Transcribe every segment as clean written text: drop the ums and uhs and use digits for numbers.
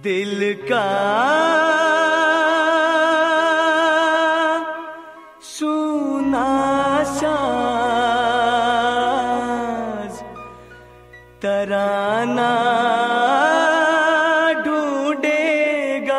दिल का सुना साज तराना ढूंढेगा।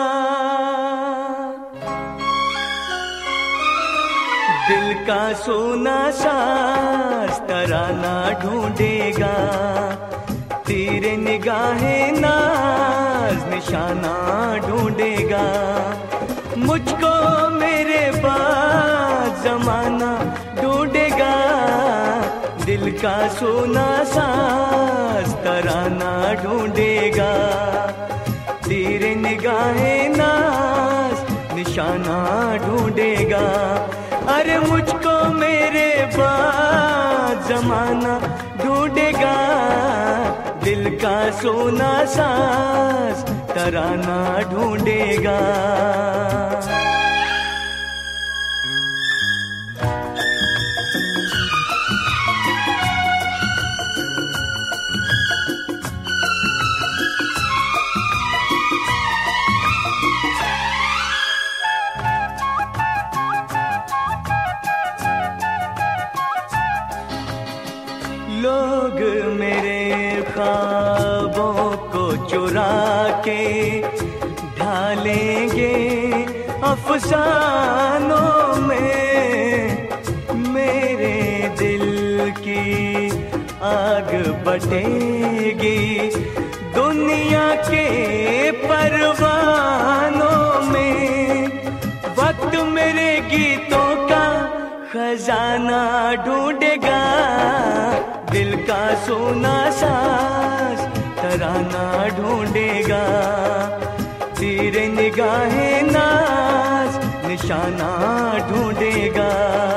दिल का सुना साज तराना ढूंढेगा। तेरे निगाहे नाज निशाना ढूंढेगा। मुझको मेरे बाद जमाना ढूंढेगा। दिल का सोना साज तराना ढूंढेगा। तेरे निगाहे नाज निशाना ढूंढेगा। अरे मुझको मेरे बाद जमाना ढूंढेगा। दिल का सोना साज तराना ढूंढेगा। लोग मेरे ख्वाबों को चुरा के ढालेंगे अफसानों में। मेरे दिल की आग बटेगी दुनिया के परवानों में। वक्त मेरे गीतों का खजाना ढूंढेगा। दिल का सोना साज तराना ढूंढेगा। तेरे निगाहे नाज निशाना ढूंढेगा।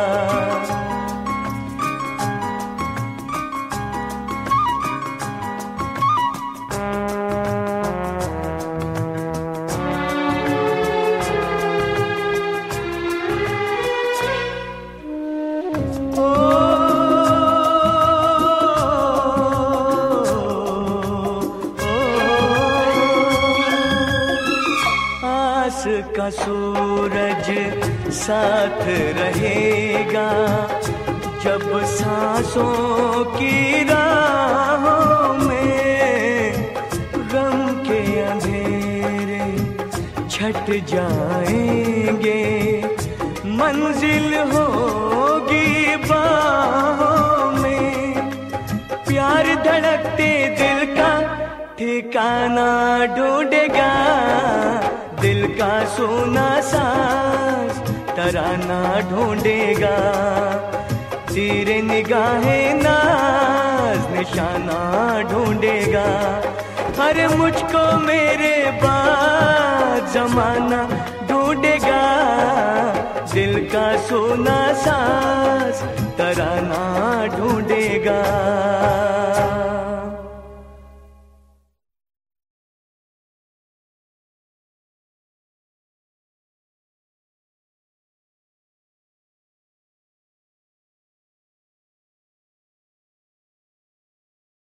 आस का सूरज साथ रहेगा। जब सांसों की राहों में गम के अंधेरे छट जाएंगे। मंजिल होगी बाहों में। प्यार धड़कते दिल का ठिकाना ढूंढेगा। दिल का सोना साज तराना ढूंढेगा। तेरे निगाहे नाज निशाना ढूंढेगा। अरे मुझको मेरे बाद जमाना ढूंढेगा। दिल का सोना साज तराना ढूंढेगा।